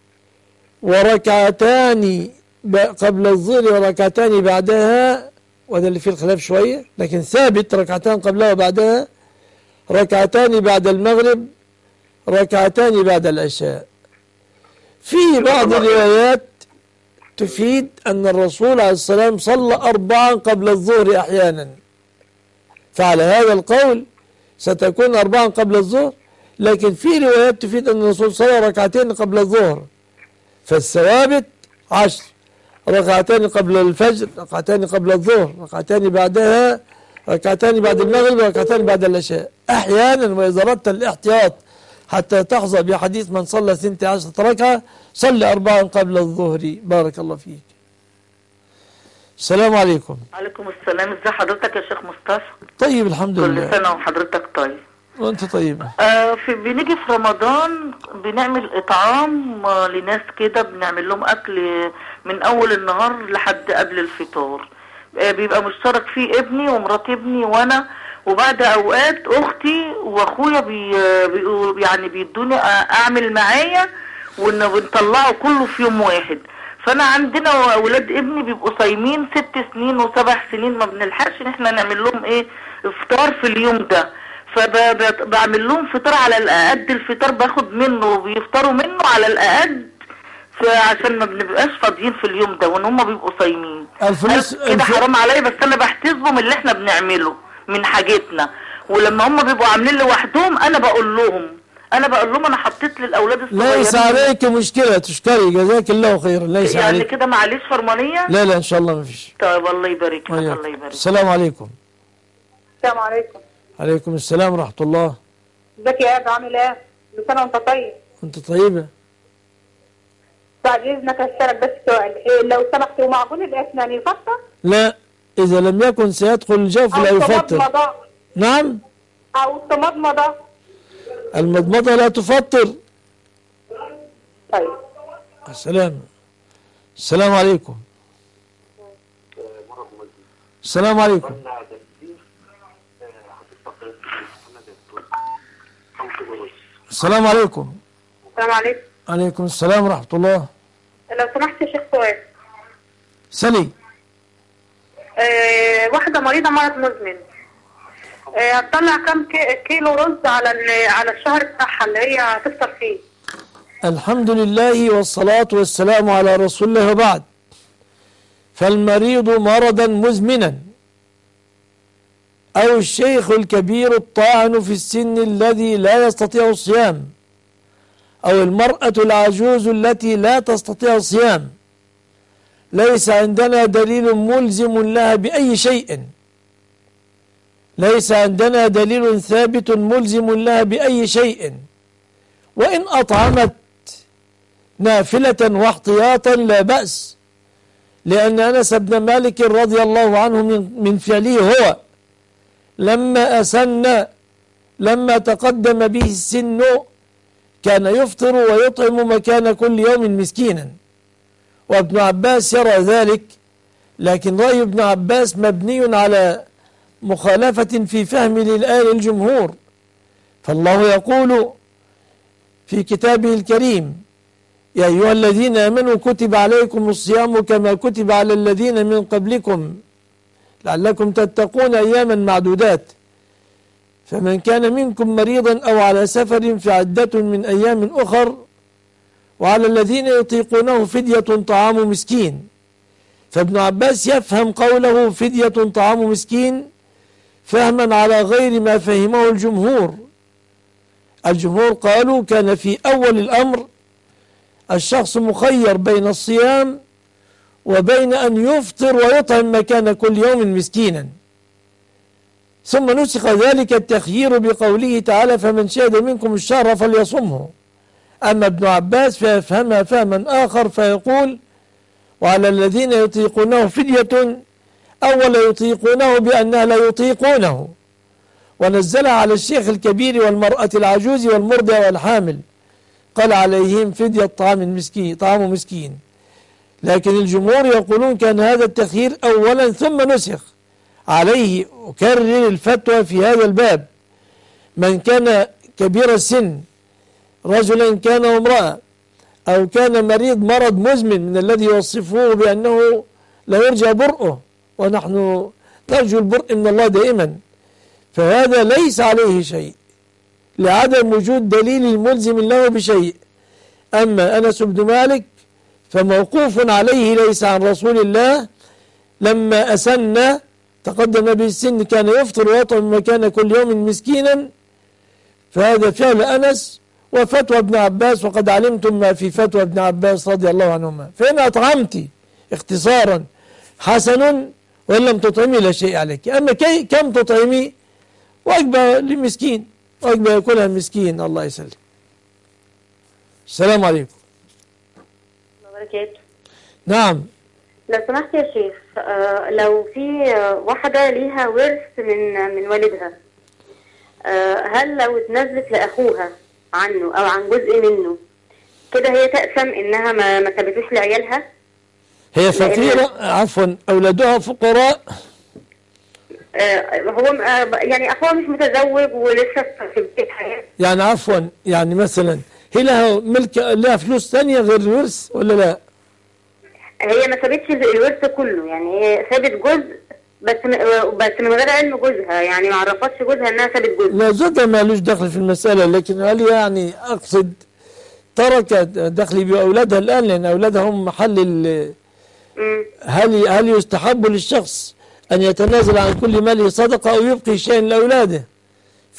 وركعتان قبل الظهر وركعتان بعدها وهذا اللي فيه الخلاف شوية لكن ثابت ركعتان قبلها وبعدها ركعتان بعد المغرب ركعتان بعد العشاء. في بعض الروايات تفيد أن الرسول عليه السلام صلى أربعا قبل الظهر أحيانا فعلى هذا القول ستكون أربعا قبل الظهر لكن في روايات تفيد أن الرسول صلى ركعتين قبل الظهر فالثوابت عشر ركعتان قبل الفجر ركعتان قبل الظهر ركعتان بعدها ركعتان بعد المغرب وركعتان بعد العشاء أحيانا. وإذا أردت الاحتياط حتى تحظى بحديث من صلى ثنتي عشرة ركعة صلي أربعا قبل الظهر. بارك الله فيك. السلام عليكم. عليكم السلام. ازي حضرتك يا شيخ مصطفى؟ طيب الحمد لله. كل سنة وحضرتك طيب. وانت طيب. آه في بنيجي في رمضان بنعمل إطعام آه لناس كده بنعمل لهم أكل من أول النهار لحد قبل الفطار. آه بيبقى مشترك فيه ابني ومرات ابني وأنا وبعد اوقات اختي واخويا بي بي يعني بيدوني اعمل معايا ونطلعه كله في يوم واحد. فانا عندنا اولاد ابني بيبقوا صايمين ست سنين وسبع سنين ما بنلحقش ان احنا نعمل لهم ايه افطار في اليوم ده فبعمل لهم فطار على الاقل الفطار باخد منه وبيفطروا منه على الاقل عشان ما بنبقاش فاضيين في اليوم ده وان هم بيبقوا صايمين. كده حرام عليا بس انا بحتسبهم اللي احنا بنعمله من حاجتنا ولما هم بيبقوا عاملين لوحدهم انا بقول لهم انا بقول لهم انا حطيت للاولاد الصغيرين. ليس عليك مشكله، تشكري، جزاك الله خيرا. ليس يعني عليك كده معلش فرمانيه. لا لا ان شاء الله ما فيش. طيب الله يبارك لك. الله يبارك. السلام عليكم. السلام عليكم. عليكم السلام ورحمه الله. ازيك يا ابو، عامل ايه؟ كل سنه وانت طيب. انت طيبه. بعد اذنك اسالك بس سؤال، إيه لو سمحت، ومعقول الاسنان يفطر؟ لا، اذا لم يكن سيدخل الجوف لا يفطر. نعم. او التمضمضه. المضمضه لا تفطر. طيب. السلام. السلام عليكم. السلام عليكم. السلام عليكم. السلام عليكم. عليكم السلام ورحمة الله. لو سمحت يا شيخ سؤال. سلي. أه واحدة مريضة مرض مزمن، أه هتطلع كم كيلو رز على على الشهر بتاعها اللي هي هتفطر فيه؟ الحمد لله والصلاة والسلام على رسول الله وبعد. فالمريض مرضا مزمنا أو الشيخ الكبير الطاعن في السن الذي لا يستطيع الصيام، أو المرأة العجوز التي لا تستطيع الصيام، ليس عندنا دليل ملزم لها بأي شيء، ليس عندنا دليل ثابت ملزم لها بأي شيء، وإن أطعمت نافلة واحتياطا لا بأس، لأن أنس بن مالك رضي الله عنه من, من فعله هو لما أسن لما تقدم به السن كان يفطر ويطعم مكان كل يوم مسكينا، وابن عباس يرى ذلك، لكن رأي ابن عباس مبني على مخالفة في فهم للآية الجمهور. فالله يقول في كتابه الكريم: يا أيها الذين آمنوا كتب عليكم الصيام كما كتب على الذين من قبلكم لعلكم تتقون أياما معدودات، فمن كان منكم مريضا أو على سفر فعدة من أيام أخر، وعلى الذين يطيقونه فدية طعام مسكين. فابن عباس يفهم قوله فدية طعام مسكين فهما على غير ما فهمه الجمهور. الجمهور قالوا كان في أول الأمر الشخص مخير بين الصيام وبين أن يفطر ويطعم مكان كل يوم مسكينا، ثم نسخ ذلك التخيير بقوله تعالى: فمن شهد منكم الشهر فليصمه. أما ابن عباس فيفهمها فهما آخر فيقول: وعلى الذين يطيقونه فدية، أول يطيقونه بأنها لا يطيقونه، ونزلها على الشيخ الكبير والمرأة العجوز والمرضع والحامل، قال عليهم فدية طعام مسكين طعام مسكين. لكن الجمهور يقولون كان هذا التخيير أولا ثم نسخ. عليه أكرر الفتوى في هذا الباب: من كان كبير السن، رجلا كان امرأة، أو كان مريض مرض مزمن من الذي يوصفوه بأنه لا يرجى برؤه، ونحن نرجو البرء من الله دائما، فهذا ليس عليه شيء لعدم وجود دليل ملزم له بشيء. أما أنس بن مالك فموقوف عليه ليس عن رسول الله، لما أسن تقدم به السن كان يفطر ويطعم مكان كل يوم مسكينا، فهذا فعل أنس وفتوى ابن عباس، وقد علمتم ما في فتوى ابن عباس رضي الله عنهما. فإن أطعمت اختصارا حسن، وإن لم تطعمي لا شيء عليك. أما كي كم تطعمي؟ وجبة لمسكين، وجبة يأكلها مسكين. الله يسلم. السلام عليكم. وبركاته. نعم. لو سمحت يا شيخ، آه لو في آه واحدة ليها ورث من من والدها، آه هل لو اتنزلت لأخوها عنه أو عن جزء منه كده هي تأثم إنها ما ما سابتوش لعيالها؟ هي فقيرة، عفوا أولادها فقراء. آه هو آه يعني أخوها مش متزوج ولسه في بداية حياته. يعني عفوا يعني مثلا هي لها ملك، لها فلوس ثانية غير الورث ولا لا؟ هي ما سابتش الورث كله، يعني هي سابت جزء بس بس من غير علم جوزها، يعني ما عرفتش جوزها انها سابت جزء. لا، زوجها ما لوش دخل في المسألة، لكن هل يعني أقصد تركت دخلي بأولادها الآن، لأن أولادها هم محل ال هل هل يستحب للشخص أن يتنازل عن كل ماله صدقة أو يبقي شيئا لأولاده؟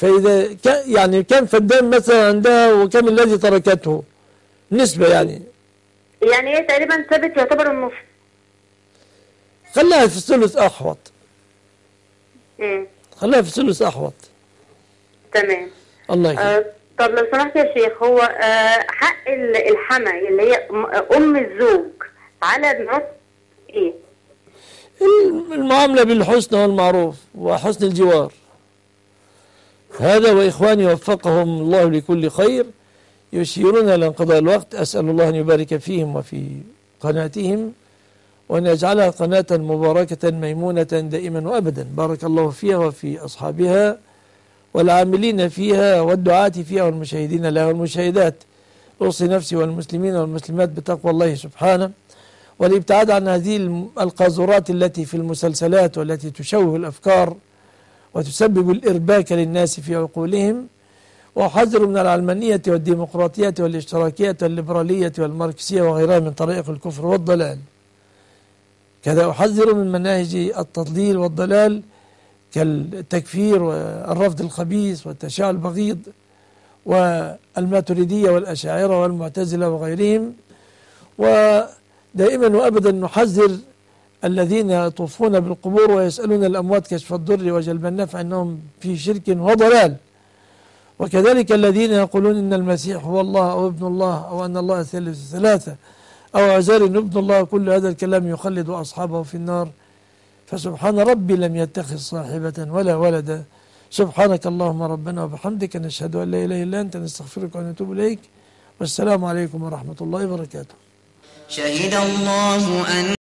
فإذا كان يعني كم فدان مثلا عندها وكم الذي تركته نسبة يعني يعني هي تقريبا ثابت يعتبر النص. خليها في الثلث أحوط. امم خليها في الثلث أحوط. تمام. الله يكرمك. آه طب لو سمحت يا شيخ، هو آه حق الحما اللي هي أم الزوج على ابنه إيه؟ المعاملة بالحسن والمعروف وحسن الجوار. هذا وإخواني وفقهم الله لكل خير يشيرون إلى انقضاء الوقت. أسأل الله أن يبارك فيهم وفي قناتهم وأن يجعلها قناة مباركة ميمونة دائما وأبدا. بارك الله فيها وفي أصحابها والعاملين فيها والدعاة فيها والمشاهدين لها والمشاهدات. أوصي نفسي والمسلمين والمسلمات بتقوى الله سبحانه والابتعاد عن هذه القاذورات التي في المسلسلات والتي تشوه الأفكار وتسبب الإرباك للناس في عقولهم. وأحذر من العلمانية والديمقراطية والاشتراكية والليبرالية والماركسية وغيرها من طرائق الكفر والضلال. كذا أحذر من مناهج التضليل والضلال كالتكفير والرفض الخبيث والتشيع البغيض والماتريدية والأشاعرة والمعتزلة وغيرهم. ودائما وأبدا نحذر الذين يطوفون بالقبور ويسألون الأموات كشف الضر وجلب النفع أنهم في شرك وضلال. وكذلك الذين يقولون إن المسيح هو الله أو ابن الله أو أن الله ثالث ثلاثة أو عزير ابن الله، كل هذا الكلام يخلد أصحابه في النار. فسبحان ربي لم يتخذ صاحبة ولا ولدا. سبحانك اللهم ربنا وبحمدك نشهد أن لا إله إلا أنت نستغفرك ونتوب إليك. والسلام عليكم ورحمة الله وبركاته. شهد الله أن